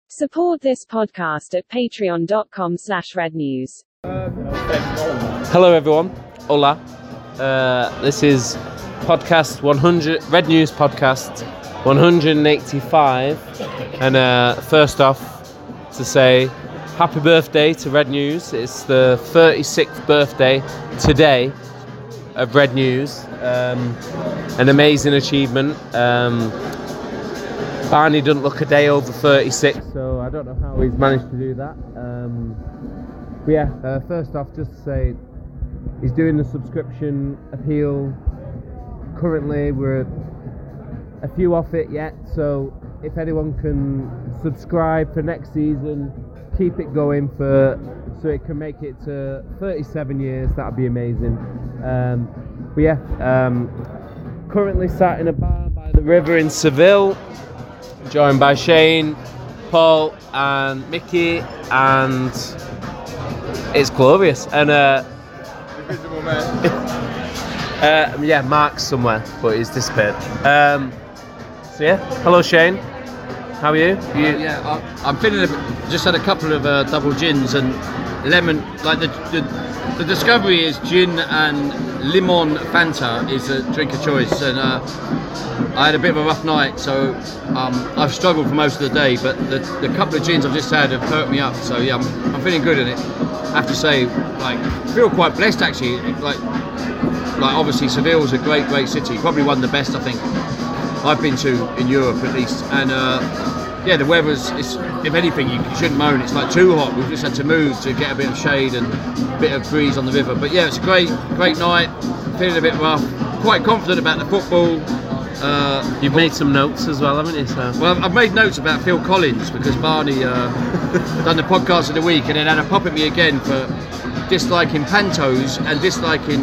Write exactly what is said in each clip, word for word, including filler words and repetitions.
Support this podcast at patreon.com slash red news. Hello everyone, hola. Uh, this is podcast one hundred, Red News podcast one hundred eighty-five. And uh, first off, to say happy birthday to Red News. It's the thirty-sixth birthday today of Red News. Um, an amazing achievement. Um, Barney doesn't look a day over thirty-six, so I don't know how he's managed to do that. Um, but yeah, uh, first off, just to say, he's doing the subscription appeal. Currently, we're a few off it yet, so if anyone can subscribe for next season, keep it going for so it can make it to thirty-seven years, that'd be amazing. Um, but yeah, um, currently sat in a bar by the river in Seville, joined by Shane, Paul and Mickey, and it's glorious. And uh, Invisible man. uh, yeah, Mark's somewhere, but he's disappeared. Um, so yeah, hello Shane, how are you? you Uh, yeah, I, I'm feeling a bit, just had a couple of uh, double gins and lemon. Like the, the the discovery is gin and limon Fanta is a drink of choice, and uh, I had a bit of a rough night, so um, I've struggled for most of the day. But the, the couple of gins I've just had have perked me up, so yeah, I'm, I'm feeling good in it. I have to say, like, I feel quite blessed actually. Like, like obviously Seville's a great, great city. Probably one of the best I think I've been to in Europe at least, and. Uh, Yeah, the weather's, it's, if anything, you, you shouldn't moan. It's like too hot. We've just had to move to get a bit of shade and a bit of breeze on the river. But yeah, it's a great, great night. Feeling a bit rough. Quite confident about the football. Uh, You've made some notes as well, haven't you? So. well, I've made notes about Phil Collins because Barney uh, done the podcast of the week and then had a pop at me again for disliking Pantos and disliking.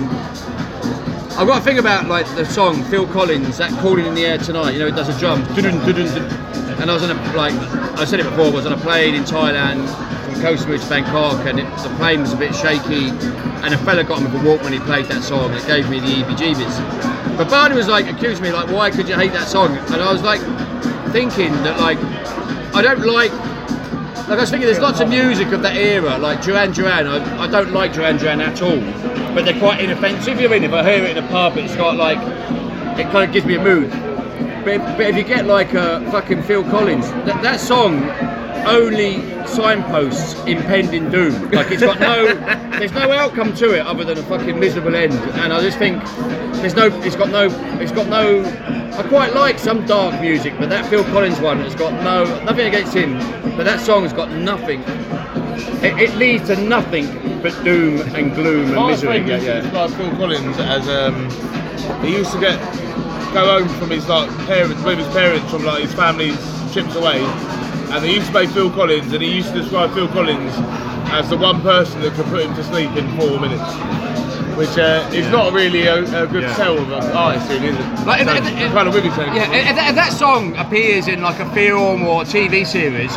I've got a thing about like the song Phil Collins, that Calling in the Air Tonight. You know, it does a drum. And I was on a, like I said it before, I was on a plane in Thailand from Koh Samui to Bangkok, and it, the plane was a bit shaky, and a fella got me for a walk when he played that song. It gave me the E B G Bs. But Barney was like accusing me like, why could you hate that song? And I was like thinking that like I don't like like I was thinking there's lots of music of that era, like Duran Duran. I, I don't like Duran Duran at all, but they're quite inoffensive. I mean, if I hear it in a pub, it's got like it kind of gives me a mood. But, but if you get like a fucking Phil Collins, that, that song only signposts impending doom. Like it's got no, there's no outcome to it other than a fucking miserable end. And I just think there's no, it's got no, it's got no. I quite like some dark music, but that Phil Collins one has got no, nothing against him, but that song has got nothing. It, it leads to nothing but doom and gloom and My misery. friend used to describe Phil Collins as um, he used to get. go home from his like parents, with his parents from like his family's trips away, and they used to play Phil Collins, and he used to describe Phil Collins as the one person that could put him to sleep in four minutes, which uh, is yeah. not really a, a good yeah. tell of an artist, really, is it? Like, so it, it, it, kind of with his yeah, if, if that song appears in like a film or a T V series,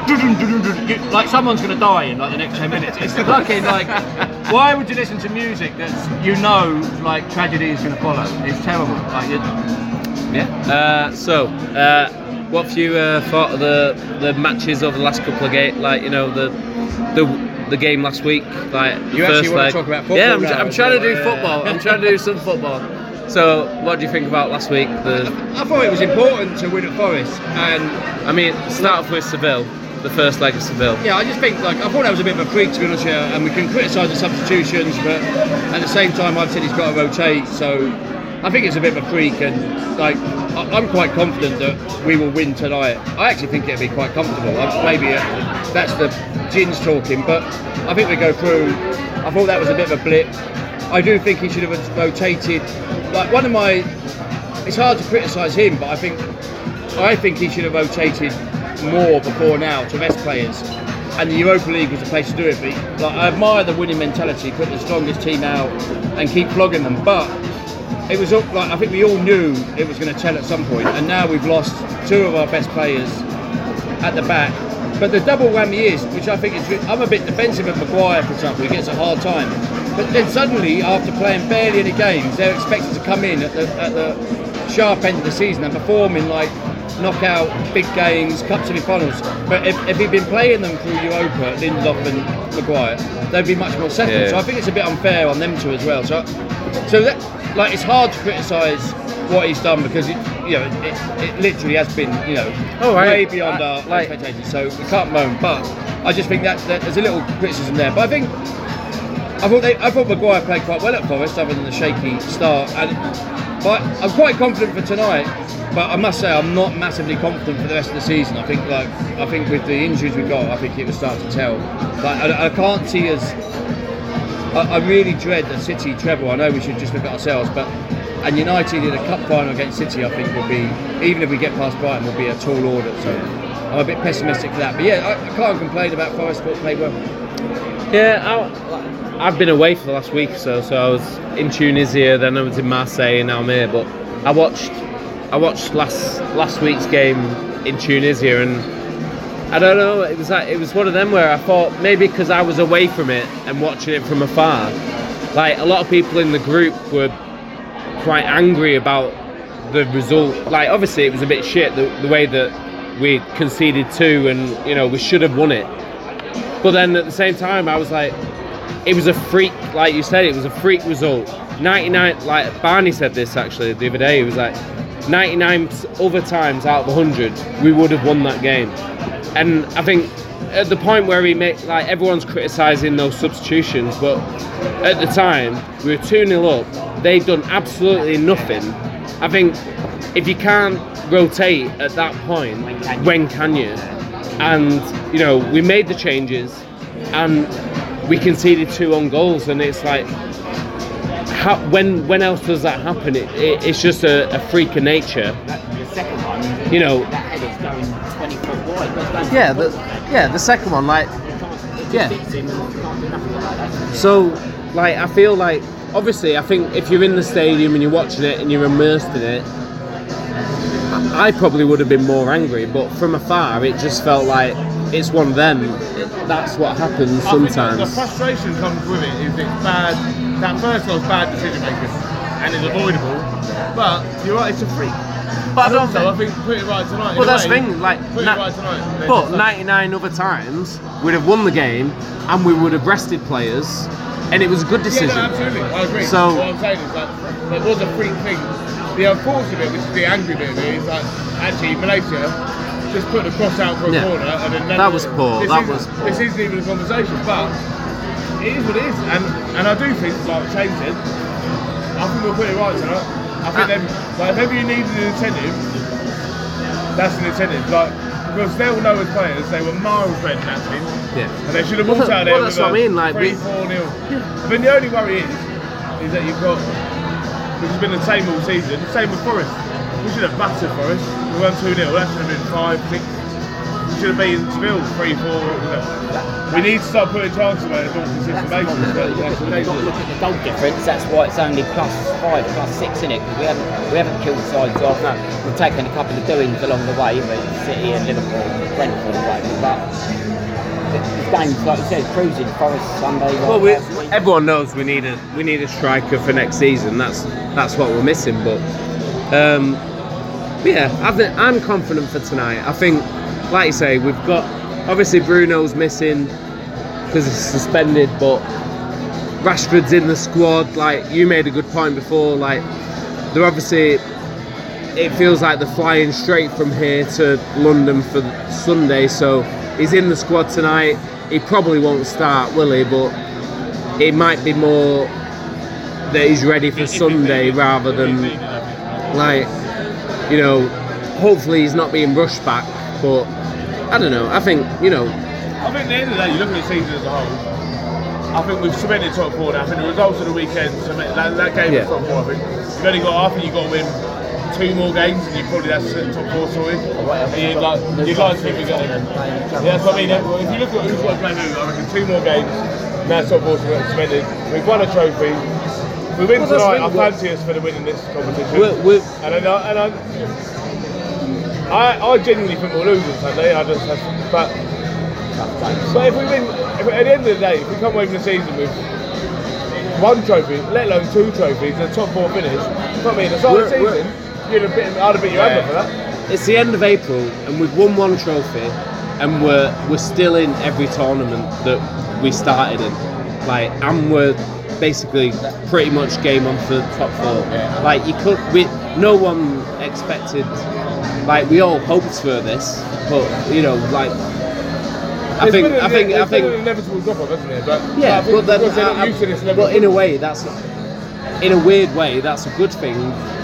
like someone's going to die in like the next ten minutes. It's fucking like, why would you listen to music that's you know like tragedy is going to follow? It's terrible. Like, you, yeah. Uh, so, uh, what have you uh, thought of the the matches over the last couple of games? Like, you know, the the the game last week. Like, you first actually want leg. to talk about football? Yeah, I'm, now, I'm trying to do football. I'm trying to do some football. So, what do you think about last week? The I, I thought it was important to win at Forest, and I mean, start off with Seville. The first leg of Seville. Yeah, I just think like I thought that was a bit of a freak to be honest here, and we can criticise the substitutions, but at the same time I've said he's got to rotate, so I think it's a bit of a freak, and like I, I'm quite confident that we will win tonight. I actually think it'll be quite comfortable. I, maybe uh, that's the gins talking, but I think we go through. I thought that was a bit of a blip. I do think he should have rotated. Like one of my, it's hard to criticise him, but I think I think he should have rotated more before now to rest players, and the Europa League was the place to do it. But like, I admire the winning mentality, put the strongest team out and keep flogging them. But it was like I think we all knew it was going to tell at some point, and now we've lost two of our best players at the back. But the double whammy is, which I think is, I'm a bit defensive of Maguire, for example. He gets a hard time, but then suddenly after playing barely any games, they're expected to come in at the, at the sharp end of the season and perform in like knockout, big games, cup semi-finals. But if, if he'd been playing them through Europa, Lindelof and Maguire, they'd be much more settled. Yeah. So I think it's a bit unfair on them two as well. So, so that, like, it's hard to criticise what he's done because it, you know, it, it literally has been, you know, Oh, right. way beyond Uh, our like- expectations. So we can't moan. But I just think that, that there's a little criticism there. But I think. I thought they, I thought Maguire played quite well at Forest, other than the shaky start. And but I'm quite confident for tonight. But I must say, I'm not massively confident for the rest of the season. I think, like, I think with the injuries we got, I think it will start to tell. Like, I, I can't see us. I, I really dread the City treble. I know we should just look at ourselves, but and United in a cup final against City, I think will be, even if we get past Brighton, will be a tall order. So I'm a bit pessimistic for that. But yeah, I, I can't complain about Forest. Thought played well. Yeah, I, I've been away for the last week or so, so I was in Tunisia, then I was in Marseille, and now I'm here. But I watched, I watched last last week's game in Tunisia, and I don't know, it was like, it was one of them where I thought maybe because I was away from it and watching it from afar, like a lot of people in the group were quite angry about the result. Like obviously it was a bit shit the, the way that we conceded two, and you know we should have won it. But then at the same time, I was like, it was a freak, like you said, it was a freak result. ninety-nine, like Barney said this actually the other day, he was like, ninety-nine other times out of one hundred, we would have won that game. And I think at the point where he made, like everyone's criticising those substitutions, but at the time, we were two nil up, they'd done absolutely nothing. I think if you can't rotate at that point, when can you? And you know we made the changes and we conceded two on goals, and it's like how, when when else does that happen? It, it, it's just a, a freak of nature. The second one, You know. that header's going twenty foot wide. That's going Yeah, foot the wide. yeah the second one, like It can't- it just yeah. hits him and can't do nothing about that. So like I feel like obviously I think if you're in the stadium and you're watching it and you're immersed in it, I probably would have been more angry, but from afar it just felt like it's one of them. That's what happens I think sometimes. the frustration comes with it is it's bad. That first goal's bad decision making, and it's avoidable. But you're right, it's a freak. But I don't So I think. think put it right tonight. Well, in a that's the way, thing. Like, put it na- right tonight. They're but just like- ninety-nine other times we'd have won the game, and we would have rested players, and it was a good decision. Yeah, no, absolutely. I agree. So- what I'm saying is like it was a freak thing. The unfortunate bit, which is the angry bit of it, is like actually Malaysia just put the cross out for a Yeah. corner, and then That was poor, This that isn't- was poor. This isn't even a conversation, but it is what it is, and and I do think like changing. I think we'll put it right tonight. I think Uh, them, like if ever you needed an incentive, that's an incentive. Like because they'll know as players they were miles better than that team. Yeah. And they should have Well, walked that- out there well, that's with what I a mean, like, three, we- four nil. I mean, the only worry is, is that you've got, which has been the same all season, the same with Forest. We should have battered Forest. We won two nil. That should have been five, six. We should have been Seville three, four. We need to start putting chances away on a more consistent basis. You've got to look at the goal difference. That's why it's only plus five, plus six in it. Because we haven't we haven't killed sides off. We've taken a couple of doings along the way, but City and Liverpool, Brentford away. But the the games, like you said, cruising Forest Sunday. Well, we, last week. everyone knows we need a we need a striker for next season. That's that's what we're missing. But um, but yeah, I think I'm confident for tonight. I think, like you say, we've got obviously Bruno's missing because he's suspended, but Rashford's in the squad. Like you made a good point before. Like they're obviously. It feels like they're flying straight from here to London for Sunday, so he's in the squad tonight. He probably won't start, will he? But it might be more that he's ready for Sunday rather than like, you know, hopefully he's not being rushed back. But I don't know. I think, you know, I think at the end of the day, you look at the season as a whole. I think we've cemented top four now. I think the results of the weekend, cement, that, that game Yeah. was top four. I think you've only got. I think you've got to win two more games, and you probably that's top four sorted. And you'd like, you'd like to think we're going to. Yeah, that's what I mean. If you look at who's got to play who, I reckon two more games. Now top four cemented. We've won a trophy. If we win Well, that's tonight, I really good. fancy us for the win in this competition. we're, we're, And I, know- and I, I, I genuinely think we'll lose on Sunday. I just have, but, but if we win, if, at the end of the day, if we come away from the season with one trophy, let alone two trophies, and a top four finish, I mean, at the start of the We're- season, you'd have bit, I'd have bit your hand Yeah. up for that. it's the end of April and we've won one trophy and we're we're still in every tournament that we started in. Like, and we're basically pretty much game on for top four. Like, you could, we, no one expected, like, we all hoped for this, but you know, like, I think, I think, I think, an inevitable drop off, isn't it? But yeah, I think but then, because they're not I, used to this I, level but in a way, that's, in a weird way, that's a good thing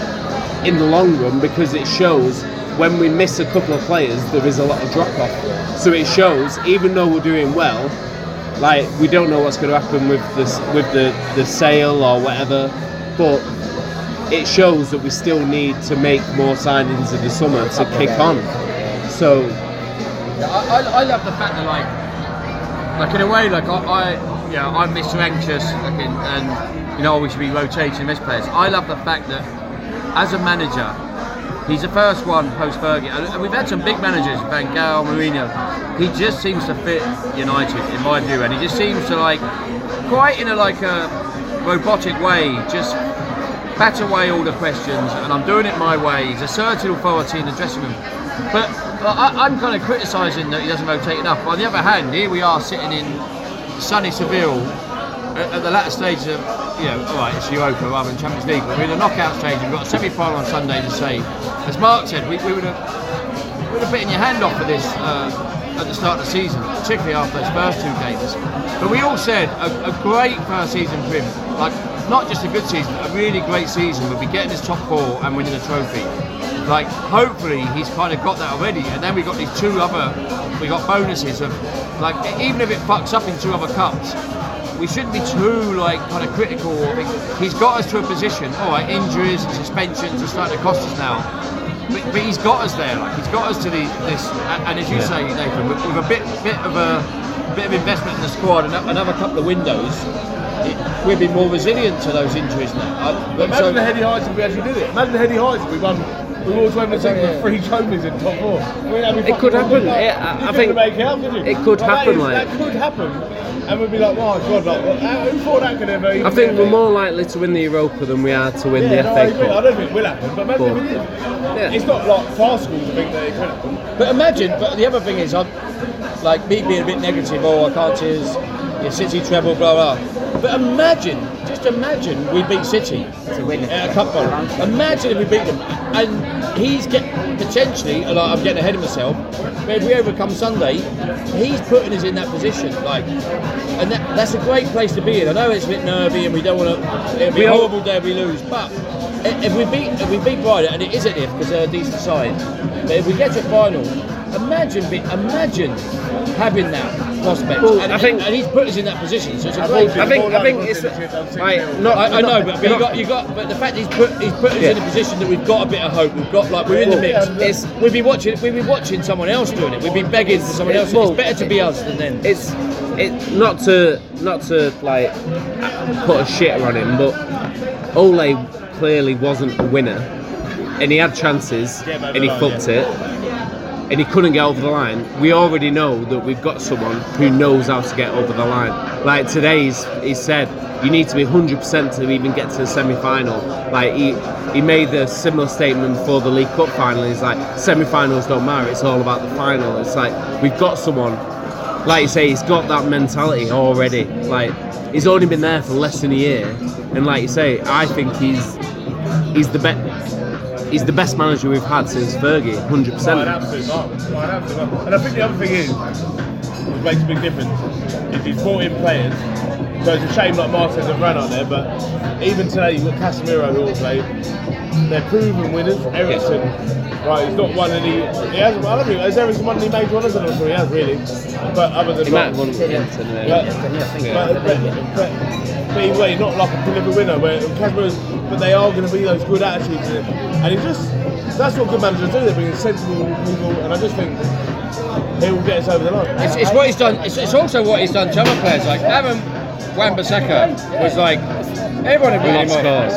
in the long run, because it shows when we miss a couple of players, there is a lot of drop off. So it shows, even though we're doing well, like, we don't know what's going to happen with this, with the, the sale or whatever, but it shows that we still need to make more signings in the summer to kick on. So I, I, I love the fact that, like, like in a way, like I, I yeah, I'm Mister Anxious, like in, and you know, we should be rotating best players. I love the fact that as a manager, he's the first one post Fergie, and we've had some big managers, Van Gaal, Mourinho. He just seems to fit United, in my view, and he just seems to, like, quite in a like a robotic way, just bat away all the questions, and I'm doing it my way. He's asserted authority in the dressing room, but I, I'm kind of criticising that he doesn't rotate enough. On the other hand, here we are sitting in sunny Seville at, at the latter stages of, you know, all right, it's Europa rather than Champions League, but we're in a knockout stage. We've got a semi-final on Sunday to save. As Mark said, we, we would have we would have bitten your hand off for this uh, at the start of the season, particularly after those first two games. But we all said a, a great first season for him, like not just a good season, a really great season. We'll be getting his top four and winning a trophy. Like, hopefully he's kind of got that already, and then we got these two other, we got bonuses of, like, even if it fucks up in two other cups, we shouldn't be too, like, kind of critical. He's got us to a position, all right, injuries and suspensions are starting to cost us now, but, but he's got us there, like, he's got us to the, this, and as you yeah. say, Nathan, with, with a bit bit of a bit of investment in the squad and another couple of windows, it, we'll be more resilient to those injuries now. I, but imagine so, the heady heights if we actually did it. Imagine the heady heights if we won. We walked away from the second with three trophies in top four. It could happen. Like, it, I, I think make it, up, did you? it could like, happen. That, is, like that could happen, and we'd be like, "Oh God, like, who thought that could ever?" I think we're more likely to win the Europa than we are to win yeah, the no, F A I agree. Cup. I don't think it will happen, but imagine but, if it did. Yeah. It's not like farcical to think that it could happen. But imagine, but the other thing is, I'm like me being a bit negative. Oh, I can't see his your City treble, blah blah. But imagine, just imagine we beat City To win at a cup final. Imagine if we beat them, and he's get potentially. Like, I'm getting ahead of myself. But if we overcome Sunday, he's putting us in that position. Like, and that, that's a great place to be in. I know it's a bit nervy, and we don't want to. It'll be a horrible day if we lose, but if we beat if we beat Brighton, and it is an if because they're a decent side. But if we get to a final, imagine be, imagine having that prospect. Well, and, I think, and, and he's put us in that position. So it's a great. I think, I think it's like, not, I, I know, not, but, but you got, you got, but the fact he's put, he's put us Yeah. in a position that we've got a bit of hope. We've got, like, we're in the mix. It's, we'd be watching, we'd be watching someone else doing it. We'd be begging for someone else. well, It's better to be us than them. It's it not to not to like put a shitter on him, but Ole clearly wasn't a winner, and he had chances and he fucked it. And he couldn't get over the line. We already know that we've got someone who knows how to get over the line. Like today, he's, he said you need to be one hundred percent to even get to the semi-final. Like he he made a similar statement for the League Cup final. He's like, semi-finals don't matter. It's all about the final. It's like we've got someone. Like you say, he's got that mentality already. Like he's only been there for less than a year, and like you say, I think he's he's the best. He's the best manager we've had since Fergie, one hundred percent. Oh, an absolute mark. Oh, an absolute mark. And I think the other thing is, which makes a big difference, is he's brought in players. So it's a shame like Martinez and Ran out there, but even today you've got Casemiro who will play. They're proven winners. Ericsson, right, he's not won any. He hasn't. I don't think has Ericsson won any major honours. I'm not sure he has really. But other than He might have won against him. But, but, but, but, but either way, he's not like a delivery winner. Where Casemiro's, but they are going to be those good attitudes in it. And he just, that's what good managers do. They bring in sensible people, and I just think he will get us over the line. It's, it's what he's done. It's, it's also what he's done to other players. Like Aaron Wan-Bissaka was like everyone agreed him off.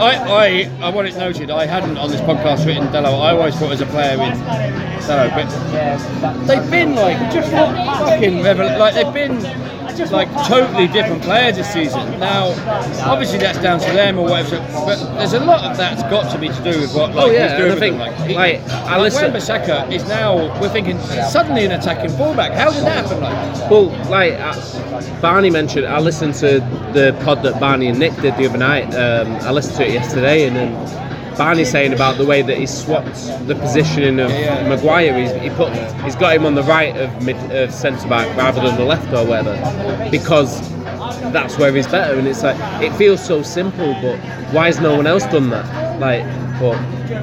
I, I, I want it noted. I hadn't on this podcast written Dalot. I always thought as a player in Dalot, but they've been like just not fucking revel- like they've been like totally different players this season. Now, obviously that's down to them or whatever, but there's a lot of that's got to be to do with what like, Oh, yeah, he's doing and I with think, them. Like, he, like, I like listen- Wan-Bissaka is now, we're thinking, suddenly an attacking fullback. How did that happen? Like, Well, like uh, Barney mentioned, I listened to the pod that Barney and Nick did the other night. Um, I listened to it yesterday, and then Barney's saying about the way that he swapped the positioning of Yeah, yeah. Maguire. He's, he put, he's got him on the right of mid of centre back rather than the left or whatever, because that's where he's better. And it's like it feels so simple, but why has no one else done that? Like, but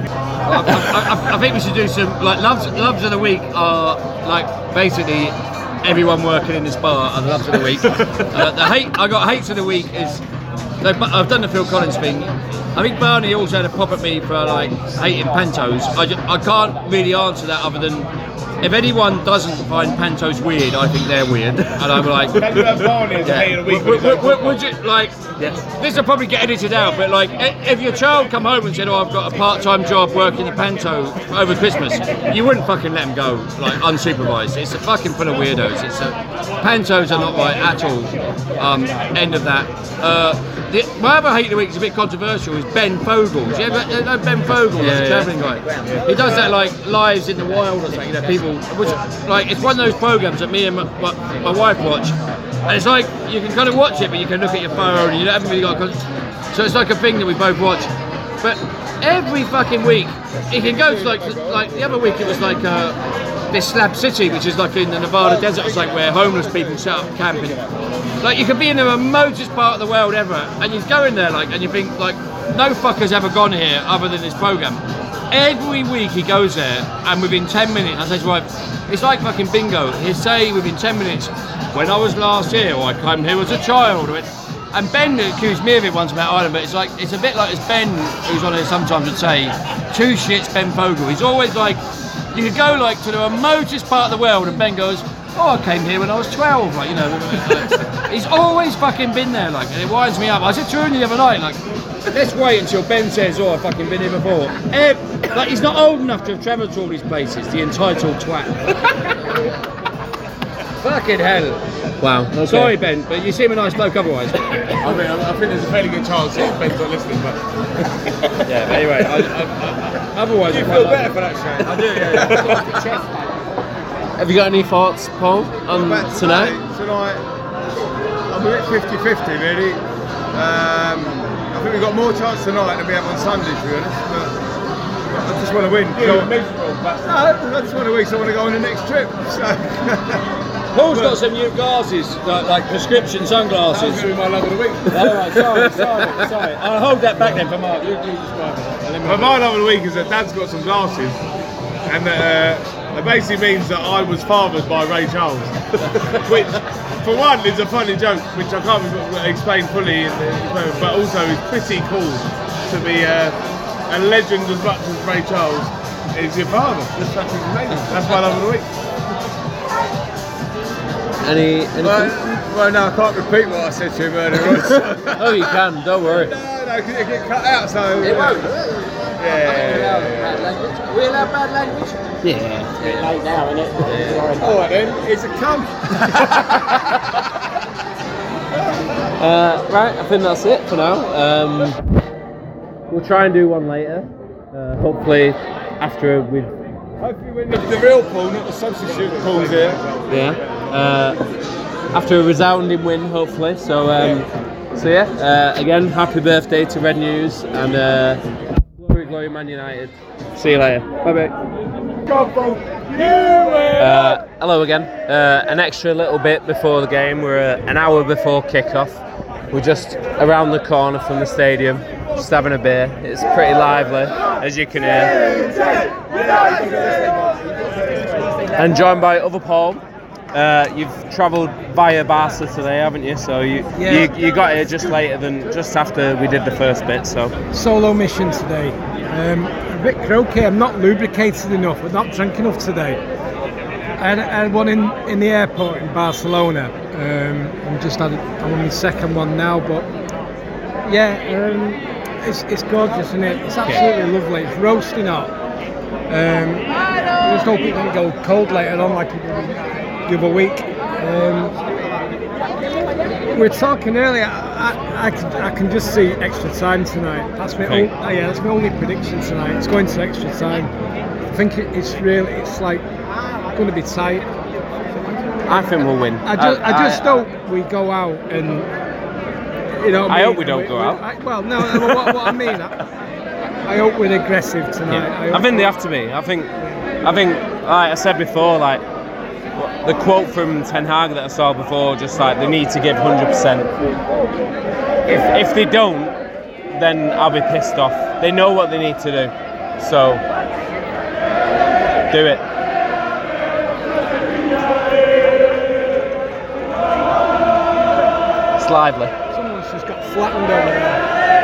I, I, I think we should do some like loves loves of the week are like basically everyone working in this bar are the loves of the week. uh, the hate I got hates of the week is like, I've done the Phil Collins thing. I think Barney also had a pop at me for like hating Pantos. I, ju- I can't really answer that other than if anyone doesn't find Pantos weird, I think they're weird. And I'm like, Can you have Barney as a hater of the week? would, would, would, would you like? yes. This will probably get edited out, but like, i- if your child come home and said, "Oh, I've got a part-time job working the Panto over Christmas," you wouldn't fucking let them go like unsupervised. It's a fucking full of weirdos. It's a Pantos are not right at all. Um, end of that. Uh, the, my other hate of the week is a bit controversial. Is Ben Fogle? Do you ever you know Ben Fogle? Yeah, That's a yeah. travelling guy. He does that like lives in the wild or something. You know, people, which like it's one of those programs that me and my, my, my wife watch. And it's like, you can kind of watch it, but you can look at your phone and you haven't really got... So it's like a thing that we both watch. But every fucking week, it can go to like... like the other week it was like uh, this Slab City, which is like in the Nevada desert. It's like where homeless people set up camping. Like you could be in the remotest part of the world ever, and you go in there like, and you think like, no fucker's ever gone here other than this program. Every week he goes there, and within ten minutes, I say to his wife, it's like fucking bingo. He'll say within ten minutes, when I was last here, or I came here as a child. And Ben accused me of it once about Ireland, but it's like it's a bit like as Ben, who's on here sometimes, would say, two shits Ben Fogle. He's always like, you could go like to the remotest part of the world, and Ben goes, oh, I came here when I was twelve, like, you know. He's always fucking been there, like, and it winds me up. I said to Rooney the other night, like, let's wait until Ben says, oh, I've fucking been here before. Eh, like, he's not old enough to have travelled to all these places, the entitled twat. Fucking hell. Wow. Okay. Sorry, Ben, but you seem a nice bloke otherwise. I mean, I think there's a fairly good chance that Ben's not listening, but Yeah, but anyway, I, I, I, otherwise... you feel better for that, Shane. I do, yeah. Have you got any thoughts, Paul, on But tonight? Tonight, I'm a bit fifty-fifty really. Um, I think we've got more chance tonight than we have on Sunday, to be honest. But I just want to win. you're So- miserable. But no, I just want to win, so I want to go on the next trip. So. Paul's got some new glasses, like, like prescription that's sunglasses. going to be my love of the week. All right, sorry, sorry, sorry. I'll hold that back then for Mark. You, you describe it. But my love of the week is that Dad's got some glasses, and that uh, it basically means that I was fathered by Ray Charles, which, for one, is a funny joke, which I can't explain fully, in the, but also is pretty cool to be uh, a legend as much as Ray Charles is your father. That's fucking amazing. That's my love of the week. Any? Anything? Well, well, no, I can't repeat what I said to him earlier on. Oh, you can. Don't worry. No, no, because it get cut out, so... It won't. Yeah. Language. We allow bad language? Yeah. It's a bit late now, isn't it? All right then, it's a cunt. Uh, right, I think that's it for now. Um, we'll try and do one later. Uh, hopefully, after we've Hopefully win the, the real pool, not the substitute pools here. yeah, uh, after a resounding win, hopefully. So, um, so yeah. Uh, again, happy birthday to Red News and uh, glory, glory, Man United. See you later. Bye bye. Uh, hello again. Uh, an extra little bit before the game. We're uh, an hour before kickoff. We're just around the corner from the stadium, just having a beer. It's pretty lively, as you can hear. And joined by other Paul. Uh, you've travelled via Barca today, haven't you? So you, Yeah. you you got here just later than just after we did the first bit. So Solo mission today. Um, a bit croaky. I'm not lubricated enough. I'm not drunk enough today. I had, I had one in, in the airport in Barcelona. Um, I'm just had, I'm on my second one now, but yeah, um, it's it's gorgeous, isn't it? It's absolutely lovely. It's roasting hot. Um, I just hope it doesn't go cold later on like it did the other week. Um, we were talking earlier. I, I, can, I can just see extra time tonight. That's my Okay. only, oh yeah, that's my only prediction tonight. It's going to extra time. I think it, it's really, it's like going to be tight. I think we'll win. I just, I, just hope we go out and, you know. What I I mean? hope we don't go out. I, well, no, no what, what I mean, I, I hope we're aggressive tonight. Yeah. I, I hope think they have to be. I think, I think, like I said before, like the quote from Ten Hag that I saw before, just like they need to give one hundred percent. If if they don't, then I'll be pissed off. They know what they need to do, so do it. It's lively. Someone's just got flattened over there.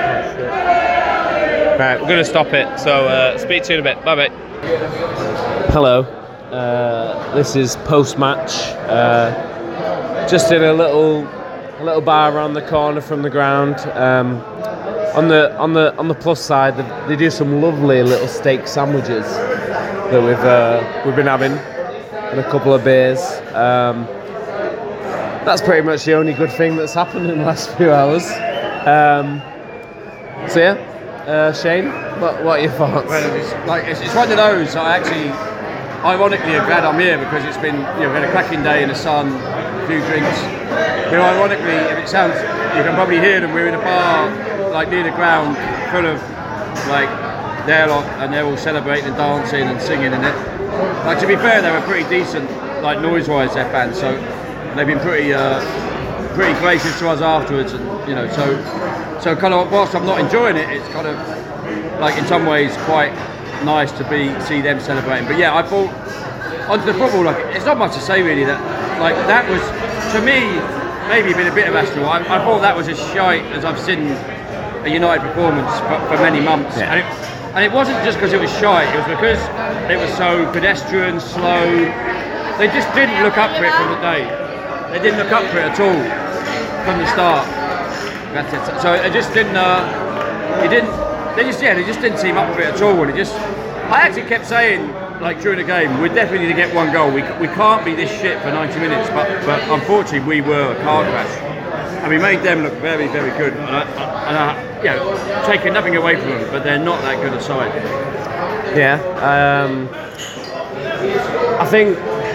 Right, we're going to stop it. So, uh, speak to you in a bit. Bye bye. Hello. Uh, this is post-match. Uh, just in a little, a little bar around the corner from the ground. Um, on the on the on the plus side, they, they do some lovely little steak sandwiches that we've uh, we've been having, and a couple of beers. Um, that's pretty much the only good thing that's happened in the last few hours. Um, so yeah. Uh, Shane, what, what are your thoughts? Well, it's like it's, it's one of those. I actually, ironically, am glad I'm here because it's been, you know, we had a cracking day in the sun, a few drinks. You know, ironically, if it sounds, you can probably hear them. We're in a bar, like near the ground, full of like they're lot, and they're all celebrating and dancing and singing in it. Like to be fair, they were pretty decent, like noise-wise, their fans. So they've been pretty, uh, pretty gracious to us afterwards, and you know, so. So kind of whilst I'm not enjoying it, it's kind of like in some ways quite nice to be see them celebrating. But yeah, I thought onto the football, like it's not much to say really. That like that was to me maybe been a bit of Arsenal. I, I thought that was as shite as I've seen a United performance for, for many months. Yeah. And, it, and it wasn't just because it was shite. It was because it was so pedestrian, slow. They just didn't look up for it from the day. They didn't look up for it at all from the start. That's it. So it just didn't. Uh, it didn't. They just yeah. They just didn't seem up for it at all. And it just. I actually kept saying like during the game, we definitely need to get one goal. We we can't be this shit for ninety minutes. But but unfortunately, we were a car crash, and we made them look very very good. And I, and I, you know, taking nothing away from them, but they're not that good a side. Yeah. Um, I think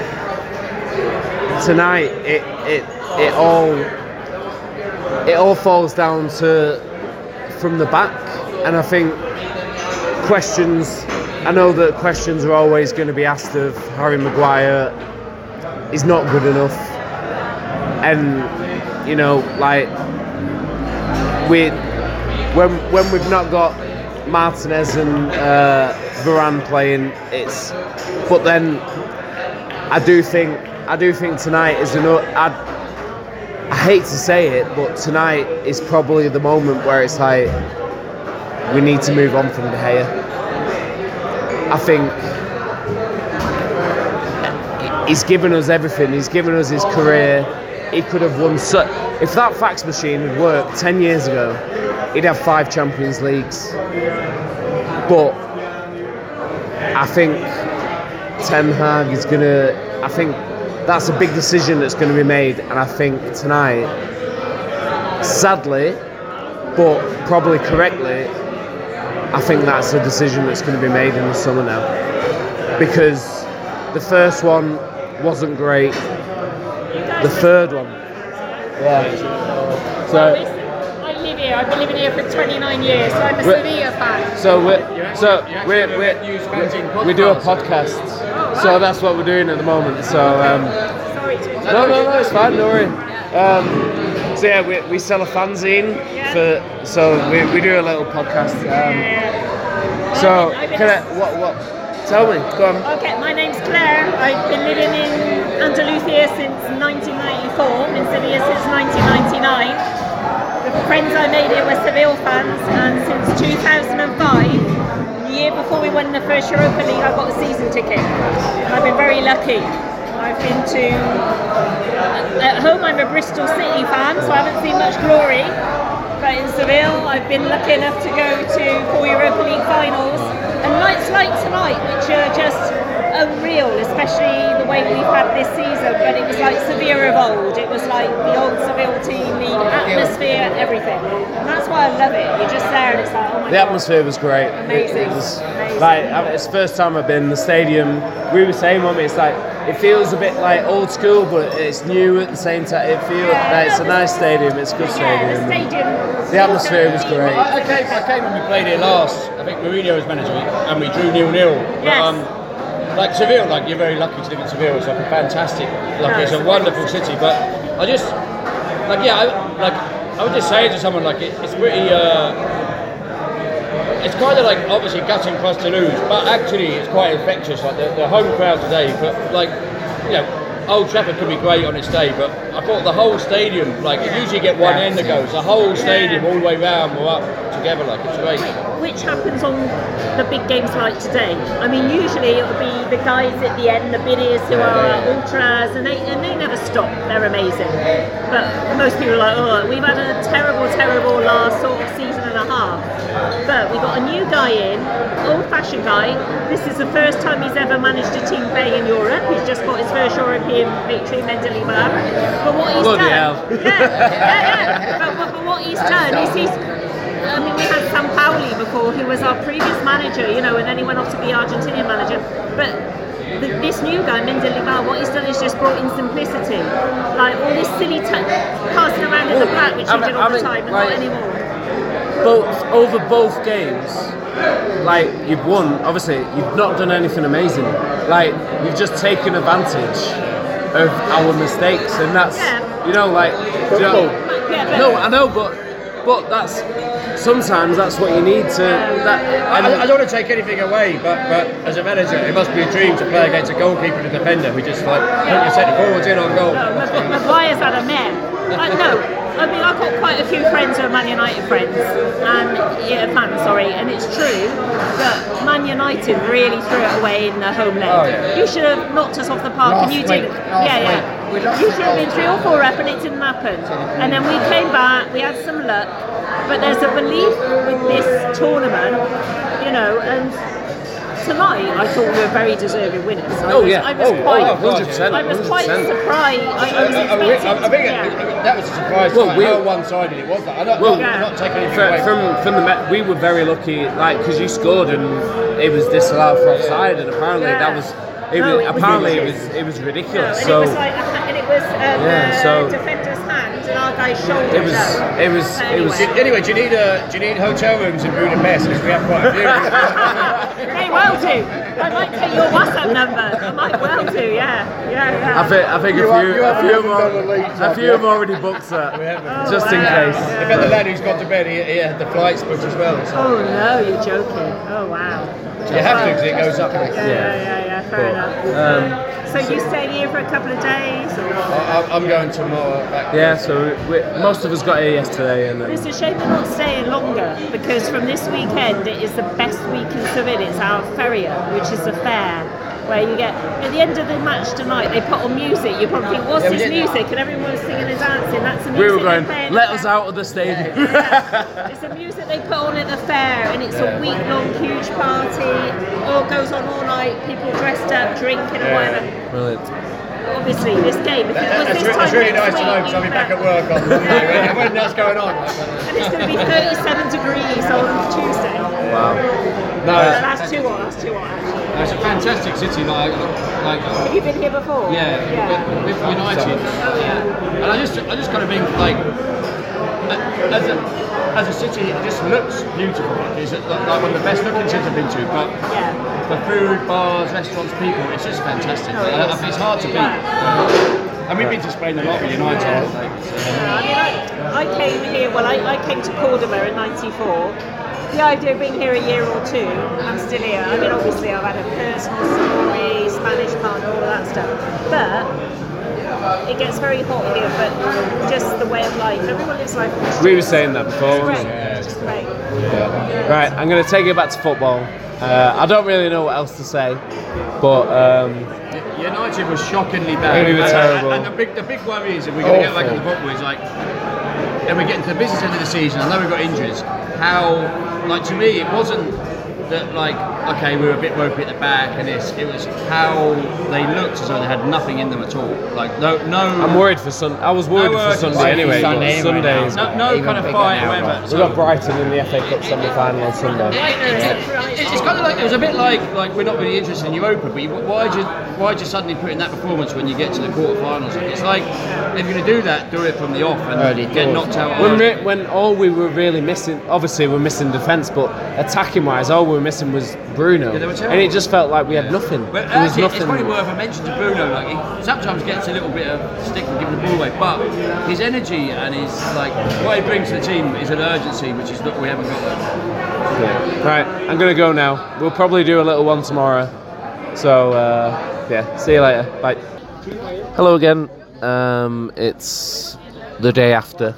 tonight it it it all. It all falls down to from the back, and I think questions. I know that questions are always going to be asked of Harry Maguire. He's not good enough, and you know, like we when when we've not got Martinez and uh, Varane playing, it's. But then I do think I do think tonight is an. I'd, I hate to say it, but tonight is probably the moment where it's like we need to move on from De Gea. I think he's given us everything. He's given us his career. He could have won. So, if that fax machine had worked ten years ago, he'd have five Champions Leagues. But I think Ten Hag is gonna. I think. That's a big decision that's going to be made, and I think tonight, sadly, but probably correctly, I think that's a decision that's going to be made in the summer now. Because the first one wasn't great, the third one, yeah. So I live here. I've been living here for twenty-nine years, so I'm a Sevilla fan. So we're so we're, we're, we we do a podcast. So that's what we're doing at the moment. So um, Sorry to interrupt. no, no, no, it's fine. Don't worry. Um, so yeah, we, we sell a fanzine for. So we, we do a little podcast. Um, so can I, what what? Tell me. Go on. Okay, my name's Claire. I've been living in Andalusia since nineteen ninety-four, in Sevilla since nineteen ninety-nine. The friends I made here were Seville fans, and since two thousand five. The year before we won the first Europa League, I got a season ticket. I've been very lucky. I've been to, at home I'm a Bristol City fan, so I haven't seen much glory. But in Seville, I've been lucky enough to go to four Europa League finals. And nights like tonight, which are just unreal, especially the way we've had this season. But it was like Sevilla of old. It was like the old Seville team, the atmosphere, everything. And that's why I love it. You're just there and it's like, oh my The god. atmosphere was great. Amazing. It, it was Amazing. like I- it's the first time I've been in the stadium. We were saying, Mum, it's like it feels a bit like old school, but it's new at the same time. It feels Yeah, like it's a no, nice stadium. It's a good Yeah, the stadium. stadium. The atmosphere was great. I came, I came when we played here last. I think Mourinho was manager, and we drew nil nil. Yes. Um, like Seville, like you're very lucky to live in Seville. It's like a fantastic, like No, it's a it's wonderful city. But I just, like yeah, I, like I would just say to someone like it, it's pretty. Uh, it's kind of like obviously gutting for us to lose, but actually it's quite infectious. Like the, the home crowd today, but like you know. Old Trafford could be great on its day, but I thought the whole stadium, like you usually get one end that goes, the whole stadium all the way round, we're up together, like it's great. Which happens on the big games like today. I mean, usually it would be the guys at the end, the biddies who are ultras, and they and they never stop. They're amazing. But most people are like, oh, we've had a terrible, terrible last sort of season and a half. But we got a new guy in, old-fashioned guy. This is the first time he's ever managed a team playing in Europe. He's just got his first European victory in Mendeleev. But what he's Bloody done, hell. yeah, yeah, yeah. But, but, but what he's done is he's. I mean, we had Sam Paoli before, who was our previous manager, you know, and then he went off to be Argentinian manager. But the, this new guy, Mendeleev, what he's done is just brought in simplicity. Like all this silly t- passing around in the flat, which I he mean- did all I the mean, time, and like- not anymore. Both over both games, like you've won. Obviously, you've not done anything amazing. Like you've just taken advantage of our mistakes, and that's Yeah. you know, like you know, Yeah, but- no, I know, but but that's sometimes that's what you need to. That I, and, I, I don't want to take anything away, but but as a manager, it must be a dream to play against a goalkeeper and a defender who just like put your centre forwards in on goal. No, Mag- Maguire's had a mare. Uh, no, I mean I've got quite a few friends who are Man United friends, and yeah, fans, sorry, and it's true that Man United really threw it away in the home leg. Oh, yeah. You should have knocked us off the park, and you didn't. Yeah, yeah. You should have been three or four up, and it didn't happen. And then we came back, we had some luck, but there's a belief with this tournament, you know, and. Tonight, I thought we were very deserving winners. I Oh, was, yeah. I was Oh, quite, oh, one hundred percent, I was quite one hundred percent. surprised. I, I was I, I, I, expecting. I think yeah. it, that was a surprise. Well, Well, we- how one-sided it was. That I'm not, Well, not, I'm not taking anything Fr- away from from the Met, we were very lucky, like because you scored and it was disallowed for offside, and apparently Yeah. that was. It No, was it was apparently it was ridiculous. it was No, ridiculous. and so it was like, a- and it was um, Yeah, uh, so- defender's hand and our guy's shoulder. it was down. it was But it was. anyway. Anyway, do you need a do you need hotel rooms in Budapest? Because we have quite a few. May well do. I might take your WhatsApp number. I might well do. Yeah, yeah, yeah. I think I think You a have- few you a haven't few even more done the leagues, a have few you? have already booked that Oh, just in wow. case. In fact, the lad who's gone to bed, he, he had the flights booked as well. So Oh no, you're joking. Oh wow. you have to because it goes up. Yeah, yeah, yeah, yeah. Fair enough. Um, So you staying here for a couple of days? Or? I, I'm going tomorrow back. Yeah, so we, most of us got here yesterday, and It's then, a shame we're not staying longer because from this weekend it is the best week in Seville. It's our feria, which is the fair where you get at the end of the match tonight they put on music. You probably think, what's Yeah, we this did. music? And everyone was singing and dancing. That's the music we were they going. play at Let the us fair." out of the stadium. Yeah. It's the music they put on at the fair, and it's a week long huge party. All goes on all night. People dressed up, drinking and whatever. Brilliant. Obviously, this game. If it was That's, this re- time that's really next nice to know week, because I'll be you'd back bet. at work on Monday when, when that's going on. And it's going to be thirty-seven degrees on Tuesday. Wow. No, So it's, that's too hot. That's too hot. Actually. it's a fantastic city. Like, like Have you been here before? yeah, Yeah. With, with United. Oh yeah. And I just, I just kind of think like, uh, as a, as a city, it just looks beautiful. It's like like one of the best looking cities I've been to. But Yeah. the food, bars, restaurants, people, it's just fantastic. No, it I, I is. think it's hard to beat. And we've been to Spain a lot with United. Like, so. I mean, I, I came here. Well, I, I came to Cordoba in ninety-four. The idea of being here a year or two, I'm still here. I mean, obviously, I've had a personal story, Spanish partner, all of that stuff. But it gets very hot here. But just the way of life, everyone lives life. on the We were streets. saying that before. It's wasn't great. we? It's just great. Right, I'm going to take it back to football. Uh, I don't really know what else to say, but um, United was shockingly bad. We were And- terrible. And the big, the big worry is if we're going to get back on the football is like, and we're getting to the business end of the season. I know we've got injuries. How, like to me, it wasn't that like okay, we were a bit ropey at the back, and this it was how they looked as though they had nothing in them at all. Like no, no. I'm worried for Sun. I was worried No, for Sunday Sunday anyway. but anyway Sundays. now. no, no Even kind of bigger fight, now, whatever. right. We got Brighton in the F A Cup semi-final on Sunday. It- It's kind of like it was a bit like like we're not really interested in Europa, but you, why would you why would you suddenly put in that performance when you get to the quarterfinals? It's like if you're going to do that, do it from the off and Early get doors. knocked out. When, early. we, when all we were really missing, obviously we're missing defence, but attacking wise, all we were missing was Bruno, Yeah, they were terrible. and it just felt like we had nothing. But there was actually, nothing. it's probably worth a mention to Bruno. Like he sometimes gets a little bit of stick for giving the ball away, but his energy and his like what he brings to the team is an urgency, which is that we haven't got. Yeah. Right, I'm gonna go now. We'll probably do a little one tomorrow. So uh, yeah, see you later. Bye. Hello again. Um, it's the day after.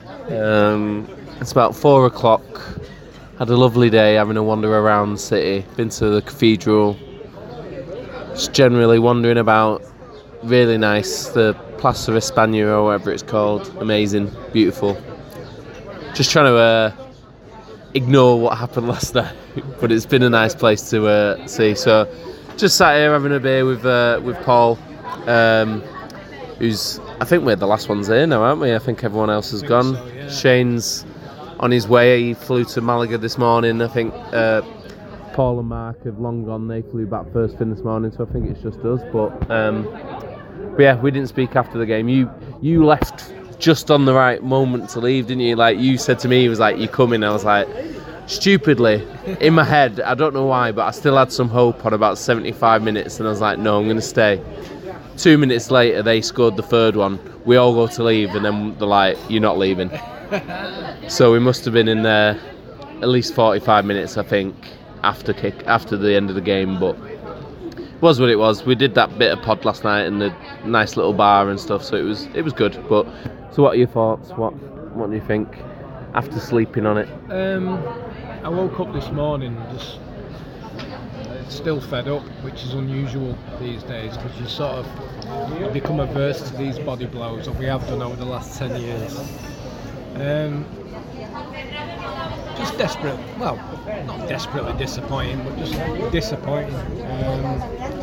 Um, it's about four o'clock. Had a lovely day having a wander around the city. Been to the cathedral. Just generally wandering about. Really nice. The Plaza España or whatever it's called. Amazing. Beautiful. Just trying to uh, ignore what happened last night. But it's been a nice place to uh, see. So just sat here having a beer with uh, with Paul. Um, who's I think we're the last ones here now, aren't we? I think everyone else has gone. so, yeah. Shane's on his way. He flew to Malaga this morning. I think uh, Paul and Mark have long gone. They flew back first thing this morning, so I think it's just us. But, um, but yeah, we didn't speak after the game. You you left just on the right moment to leave, didn't you? Like you said to me, he was like, "You coming?" I was like, stupidly in my head, I don't know why, but I still had some hope on about seventy-five minutes, and I was like, "No, I'm going to stay." Two minutes later, they scored the third one. We all go to leave, and then they're like, "You're not leaving." So we must have been in there at least forty-five minutes, I think, after kick after the end of the game. But it was what it was. We did that bit of pod last night in the nice little bar and stuff, so it was it was good. But so, what are your thoughts? What what do you think after sleeping on it? Um, I woke up this morning just still fed up, which is unusual these days because you sort of you become averse to these body blows that we have done over the last ten years. Um, just desperate, well, not desperately disappointing, but just disappointing. Um,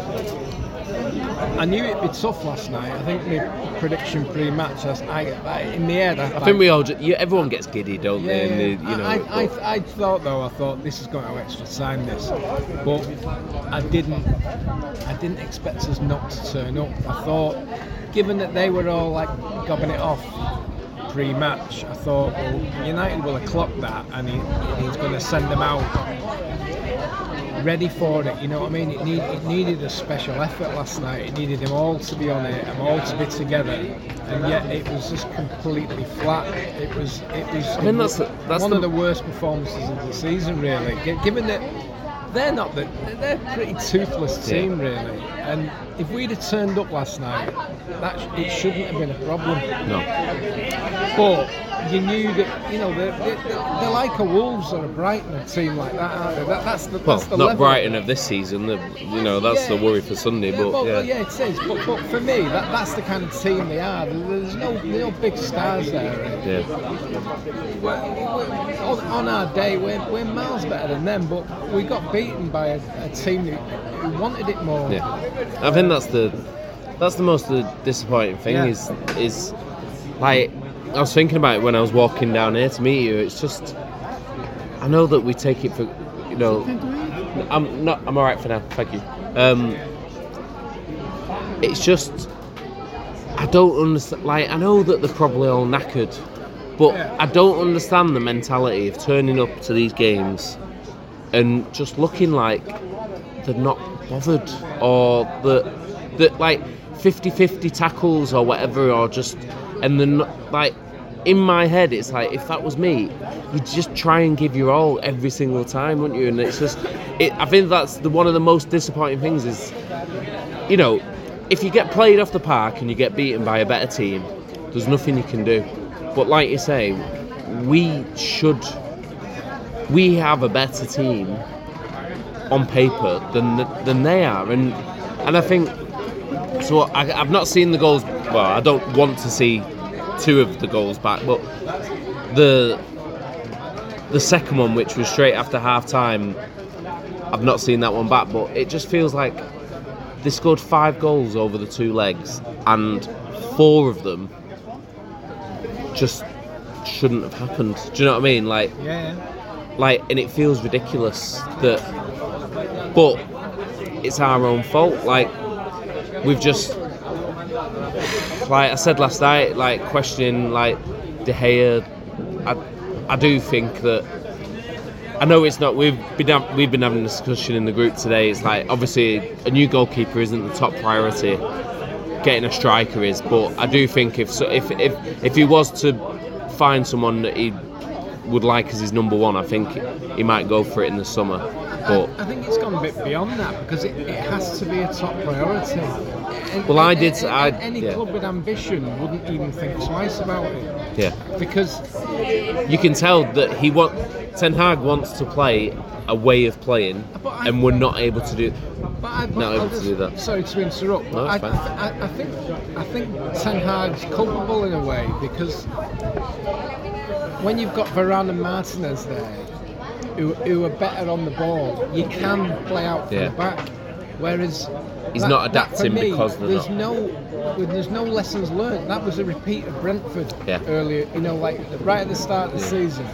I knew it'd be tough last night. I think my prediction pre-match, I, I, in the head, I, I think we all, ju- you, everyone gets giddy, don't they? And they, you know, I, I, I, I thought though, I thought this is going to extra time this, but I didn't, I didn't expect us not to turn up. I thought, given that they were all like gobbing it off pre-match, I thought, well, United will have clocked that, and he, he's going to send them out ready for it. You know what I mean? It, need, it needed a special effort last night. It needed them all to be on it, them all to be together, and yet it was just completely flat. It was, it was. I mean, that's the- that's one the- of the worst performances of the season, really. G- Given that they're not the, they're a pretty toothless team, really. And if we'd have turned up last night, that sh- it shouldn't have been a problem. no. But you knew that, you know, they're, they're, they're like a Wolves or a Brighton, a team like that, aren't they? That, that's the, Well, that's the not level. Brighton of this season. The, you know, that's Yeah. the worry for Sunday. Yeah, but well, yeah. yeah, it is. But, but for me, that, that's the kind of team they are. There's no, no big stars there. yeah. We're, we're, on, on our day, we're, we're miles better than them, but we got beaten by a, a team who, who wanted it more. Yeah, I think that's the that's the most the disappointing thing Yeah. is is like I was thinking about it when I was walking down here to meet you. It's just I know that we take it for you know I'm not I'm all right for now. Thank you. Um, it's just I don't understand. Like I know that they're probably all knackered, but Yeah. I don't understand the mentality of turning up to these games and just looking like they're not bothered, or that that like fifty-fifty tackles or whatever, or just and then like in my head it's like if that was me, you'd just try and give your all every single time, wouldn't you? And it's just it, I think that's the one of the most disappointing things is, you know, if you get played off the park and you get beaten by a better team, there's nothing you can do. But like you say, we should we have a better team on paper than than they are, and and I think so. I, I've not seen the goals. Well, I don't want to see two of the goals back, but the the second one, which was straight after half time, I've not seen that one back, but it just feels like they scored five goals over the two legs, and four of them just shouldn't have happened. Do you know what I mean? Like, Yeah. like, and it feels ridiculous that, but it's our own fault. Like, we've just, like I said last night, like questioning like De Gea. I, I do think that. I know it's not. We've been hav- we've been having a discussion in the group today. It's like obviously a new goalkeeper isn't the top priority. Getting a striker is, but I do think if so, if if if he was to find someone that he would like as his number one, I think he might go for it in the summer. But I, I think it's gone a bit beyond that because it, it has to be a top priority. And, Well, I and- did- and- I- any yeah. club with ambition wouldn't even think twice about it yeah, because you can tell that he want Ten Hag wants to play a way of playing, But I- and we're not able to do. But I, but Not I'll able to just- do that. Sorry to interrupt. No, but it's I, fine. I, I think I think Ten Hag's culpable in a way because when you've got Varane and Martinez there, who, who are better on the ball, you can play out from Yeah. the back. Whereas He's that- not that for adapting me, because they're there's not. no there's no lessons learned. That was a repeat of Brentford Yeah. earlier. You know, like right at the start of the season.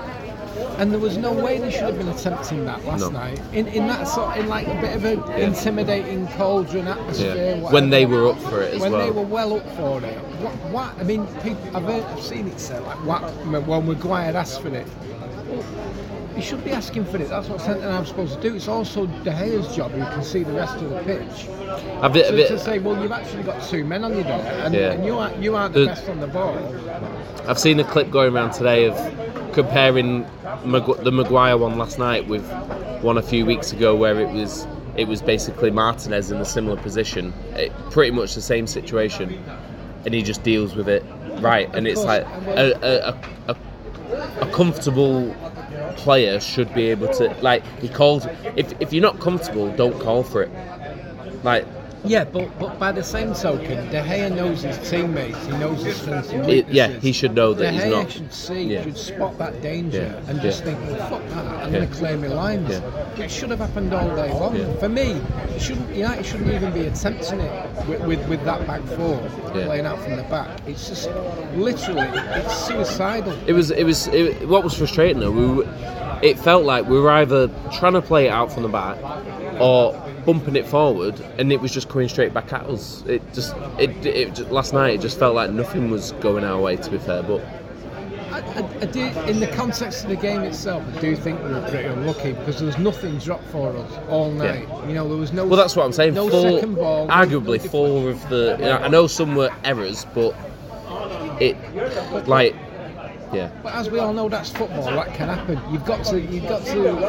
And there was no way they should have been attempting that last No. night. In in that sort, in like a bit of an Yeah. intimidating cauldron atmosphere. Yeah. whatever. When they were up for it as when well. they were well up for it. What? What? I mean, people, I've, heard, I've seen it said like, what? When Maguire asked for it, well, you should be asking for it. That's what Centre Half's supposed to do. It's also De Gea's job, who can see the rest of the pitch. A bit, a So bit, to say, well, you've actually got two men on you there, and, Yeah. and you aren't you aren't the The- best on the ball. I've seen a clip going around today of comparing Magu- the Maguire one last night with one a few weeks ago, where it was it was basically Martinez in a similar position, it, pretty much the same situation, and he just deals with it right. And it's course, like a, a, a, a comfortable player should be able to, like, he called. If if you're not comfortable, don't call for it. Like, Yeah, but but by the same token, De Gea knows his teammates. He knows his strengths and It- weaknesses. yeah, he should know that De he's Gea not- should see, yeah. should spot that danger, Yeah, and just yeah. think, well, fuck that. I'm Yeah. going to clear my lines. Yeah. It should have happened all day long. Yeah. For me, it shouldn't. United shouldn't even be attempting it with with, with that back four Yeah. playing out from the back. It's just literally, it's suicidal. It was, it was, it, what was frustrating though, we were, it felt like we were either trying to play it out from the back or bumping it forward, and it was just coming straight back at us. It just, it, it just, last night it just felt like nothing was going our way, to be fair. But I, I, I do, in the context of the game itself, I do think we were pretty unlucky because there was nothing dropped for us all night. You know, there was no. well, that's what I'm saying. No four, second ball. no- arguably no four of the. You know, I know some were errors, but it, like, yeah, But as we all know, that's football. That can happen. You've got to, you've got to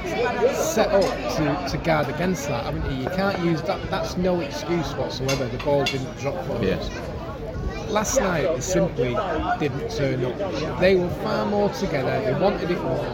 s- set up to, to guard against that, haven't you? You can't use that. That's no excuse whatsoever. The ball didn't drop for Yeah. us. Last night, they simply didn't turn up. They were far more together. They wanted it more.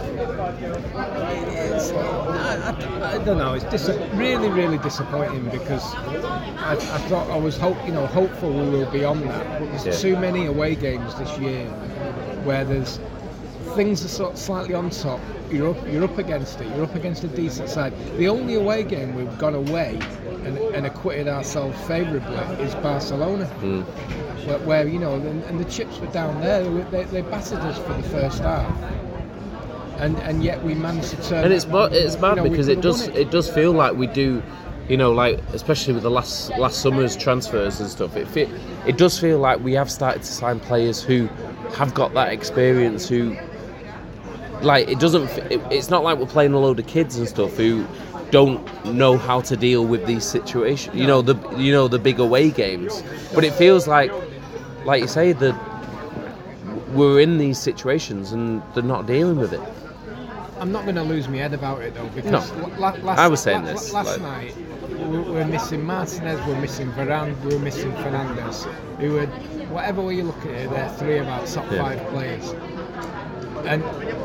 It's, I, I, I don't know. It's dis- really, really disappointing because I, I thought I was hope, you know, hopeful we will be on that. But there's Yeah. too many away games this year where there's things are sort of slightly on top. You're up, you're up against it. You're up against a decent side. The only away game we've gone away and, and acquitted ourselves favourably is Barcelona, mm, where, where you know, and, and the chips were down there. They, were- they, they battered us for the first half, and and yet we managed to turn. and it's that- mo- it's mad you know, we because it could've does won it does feel like we do, you know, like especially with the last last summer's transfers and stuff. It fe- it does feel like we have started to sign players who have got that experience. Who, like, it doesn't. f- It, it's not like we're playing a load of kids and stuff who don't know how to deal with these situations. You know, the you know the big away games. But it feels like, like you say, that we're in these situations and they're not dealing with it. I'm not going to lose my head about it though, because No. la- last, I was saying la- this, last like- night. we- We're missing Martinez, we're missing Varane, we're missing Fernandes, who are, whatever way you look at it, they're three of our top Yeah. five players. And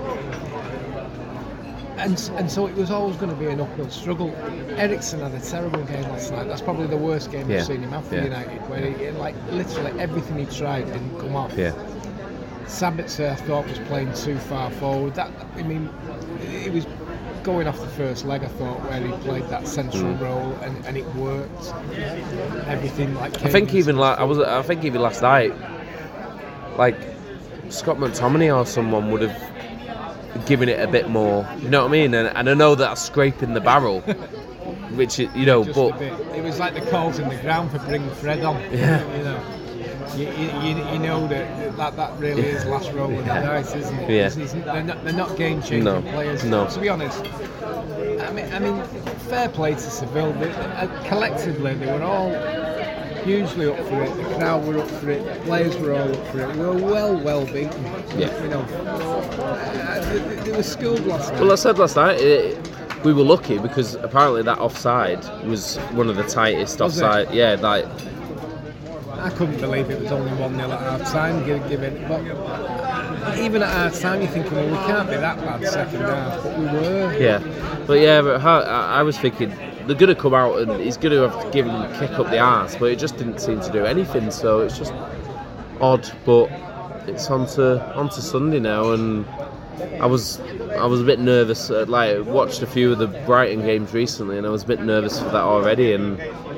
and and so it was always going to be an uphill struggle. Eriksen had a terrible game last night. That's probably the worst game Yeah. I've seen him have for Yeah. United, where he, like literally everything he tried didn't come off. Yeah. Sabitzer, I thought, was playing too far forward. That, I mean, it was going off the first leg, I thought, where he played that central Mm. role and, and it worked. Everything like. I think cadence even and like I stuff. was. I think even last night, like Scott McTominay or someone would have given it a bit more. You know what I mean? And, and I know that's scraping the barrel, which is, you know, Just but a bit. It was like the calls in the ground for bringing Fred on. Yeah. You know. You, you, you know that, that that really is last roll of the Yeah. dice, isn't it? Yeah. It's- it's- they're not, they're not game-changing No. players. No. To be honest, I mean, I mean, fair play to Seville. They, uh, collectively, they were all hugely up for it. The crowd were up for it. The players were all up for it. We were well, well beaten. Yeah. You know, uh, they, they- they were schooled last night. well, I said last night. It, we were lucky because apparently that offside was one of the tightest Was it? offside. Yeah, like I couldn't believe it was only one nil at half time. Give, give it, but even at half time, you're thinking, well, we can't be that bad second half, but we were. yeah, but yeah, but how, I, I was thinking they're gonna come out and he's gonna have given him a kick up the arse, but it just didn't seem to do anything. So it's just odd. But it's on to on to Sunday now, and I was I was a bit nervous. Uh, like I watched a few of the Brighton games recently, and I was a bit nervous for that already. And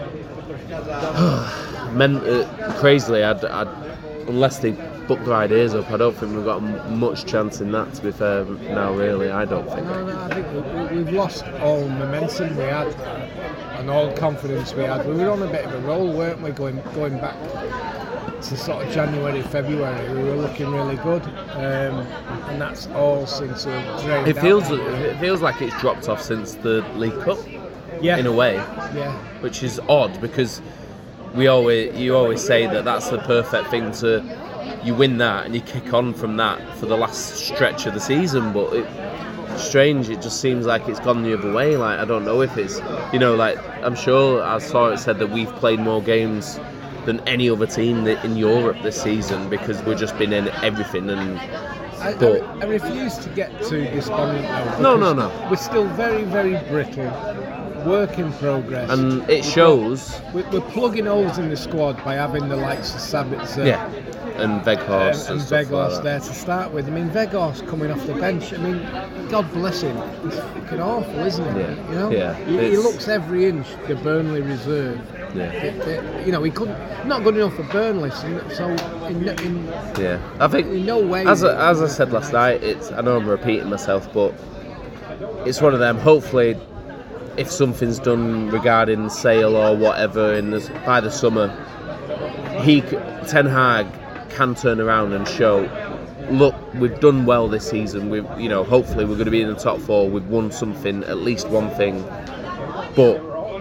men, uh, crazily, I'd, I'd, unless they book their ideas up, I don't think we've got m- much chance in that. To be fair, now really, I don't think. No, no, I think we, we- we've lost all momentum we had and all confidence we had. We were on a bit of a roll, weren't we? Going going back to sort of January, February, we were looking really good, um, and that's all seemed to have drained It out. feels it feels like it's dropped off since the League Cup, yeah, in a way, yeah. which is odd because we always you always say that that's the perfect thing to you win that and you kick on from that for the last stretch of the season, but it, strange it just seems like it's gone the other way. Like I don't know if it's, you know, like I'm sure I saw it said that we've played more games than any other team that- in Europe this season because we've just been in everything. And I, but I, I refuse to get too despondent now. No, no, because no. We're still very, very brittle. Work in progress. and it shows, We're, we're plugging holes in the squad by having the likes of Sabitzer yeah, and Veghorst and, and and, stuff Veghorst like that. there to start with. I mean, Veghorst coming off the bench. I mean, God bless him. He's fucking awful, isn't he? Yeah. You know, Yeah. He, he It's- looks every inch the Burnley reserve. Yeah. It- it- you know, he couldn't. Not good enough for Burnley. So, so in, in, Yeah, I think in no way. as I, as I said last night, it's I know I'm repeating myself, but it's one of them. Hopefully, if something's done regarding sale or whatever in the, by the summer, he c- Ten Hag can turn around and show, look, we've done well this season. We've, you know, hopefully we're going to be in the top four. We've won something, at least one thing, but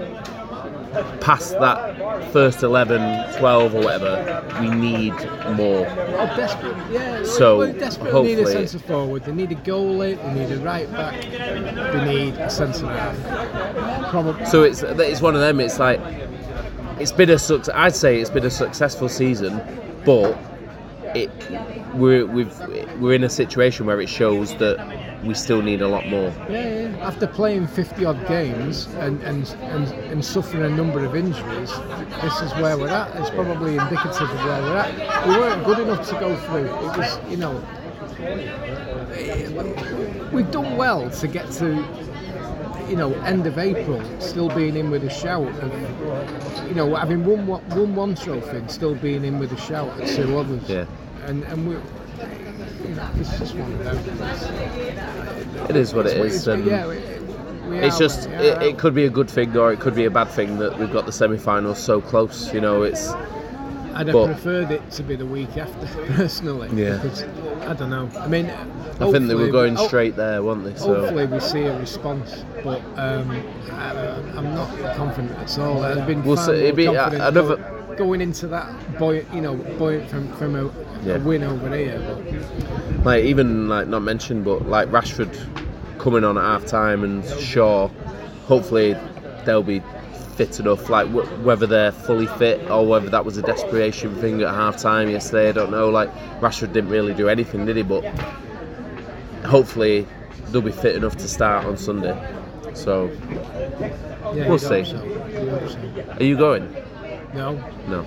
past that first eleven, twelve or whatever, we need more. Oh, desperate, yeah. So, we desperately need a hopefully- centre forward. They need a goalie. They need a right back. They need a centre half. Probably. So it's it's one of them. It's like it's been a suc- I'd say it's been a successful season, but it we're we've we're in a situation where it shows that we still need a lot more. Yeah, yeah. After playing fifty odd games and, and and and suffering a number of injuries, this is where we're at. It's probably indicative of where we're at. We weren't good enough to go through. It was, you know, we've done well to get to, you know, end of April, still being in with a shout of, you know, having won one, won one trophy and still being in with a shout at two others. Yeah. And and we, you know, it's just one of them. It is what it It's- is, it's- and yeah, we- we it's are just where we it, are. it could be a good thing or it could be a bad thing that we've got the semi-finals so close. You know, it's I'd have but- preferred it to be the week after, personally. Yeah. Because, I don't know. I mean, I think they were going ho- straight there, weren't they? So Hopefully we see a response, but um, I, I'm not confident at all. I've been We'll far see. more It'd be, uh, confident another- go- going into that buoyant, you know, buoyant from from a, Yeah. a win over here. But like even like not mentioned, but like Rashford coming on at half time and Shaw, hopefully they'll be fit enough. Like w- whether they're fully fit or whether that was a desperation thing at half time yesterday, I don't know. Like Rashford didn't really do anything, did he? But hopefully they'll be fit enough to start on Sunday. So yeah, We'll you'd hope see. so. You'd hope so. are you going? No. No.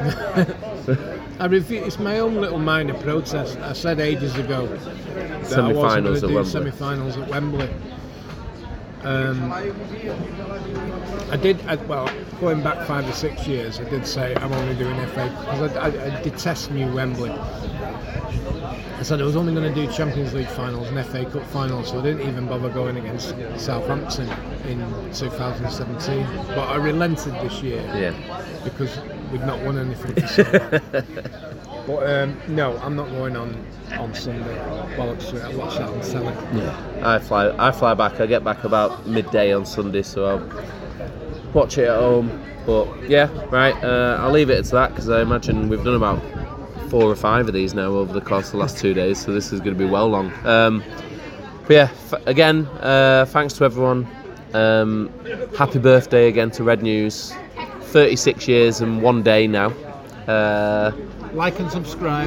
I refu- it's my own little minor protest. I said ages ago that I wasn't Semi-finals going at to do Wembley. semi-finals at Wembley. Um, I did, I, well, going back five or six years, I did say I'm only doing F A because I, I, I detest New Wembley. I said I was only going to do Champions League finals and F A Cup finals, so I didn't even bother going against Southampton in two thousand seventeen. But I relented this year Yeah. because we'd not won anything for so long. But um, no, I'm not going on on Sunday. Bollocks to it. I watch that on telly. Yeah. I fly. I fly back. I get back about midday on Sunday, so I'll watch it at home. But yeah, right. Uh, I'll leave it to that because I imagine we've done about four or five of these now over the course of the last two days, so this is going to be well long. Um, but yeah, f- again, uh, thanks to everyone. Um, happy birthday again to Red News. thirty-six years and one day now. Uh, Like and subscribe.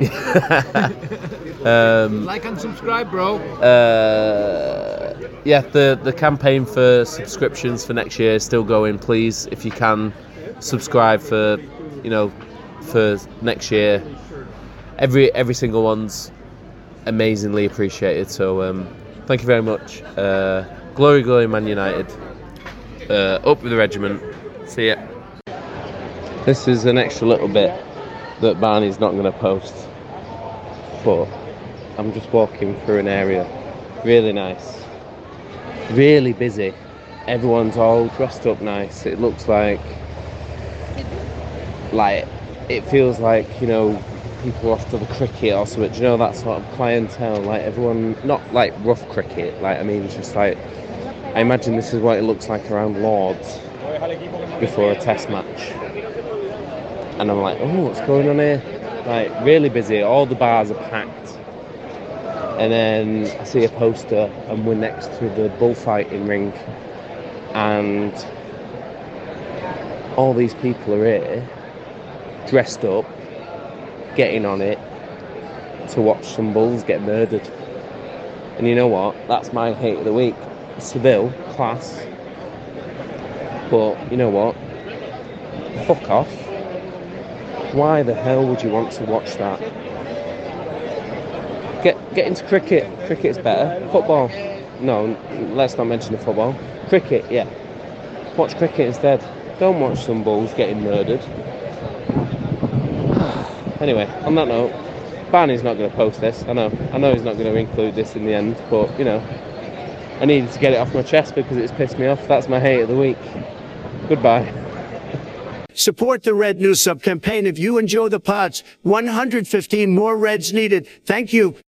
um, Like and subscribe, bro. uh, yeah, the, the campaign for subscriptions for next year is still going. Please, if you can, subscribe for, you know, for next year. Every every single one's amazingly appreciated. So um, thank you very much. Uh, glory, glory, Man United. Uh, up with the regiment. See ya. This is an extra little bit that Barney's not going to post, but I'm just walking through an area, really nice, really busy. Everyone's all dressed up nice. It looks like, like, it feels like, you know, people off to the cricket or something. Do you know, that sort of clientele? Like everyone, not like rough cricket. Like I mean, just like I imagine this is what it looks like around Lords before a Test match. And I'm like, oh, what's going on here? Like, really busy. All the bars are packed. And then I see a poster, and we're next to the bullfighting ring. And all these people are here, dressed up, getting on it to watch some bulls get murdered. And you know what? That's my hate of the week. Seville, class. But you know what? Fuck off. Why the hell would you want to watch that? Get get into cricket. Cricket's better. Football. No, let's not mention the football. Cricket, yeah. Watch cricket instead. Don't watch some bulls getting murdered. Anyway, on that note, Barney's not going to post this. I know. I know he's not going to include this in the end, but, you know, I needed to get it off my chest because it's pissed me off. That's my hate of the week. Goodbye. Support the Red News Sub campaign if you enjoy the pods. one hundred fifteen more Reds needed. Thank you.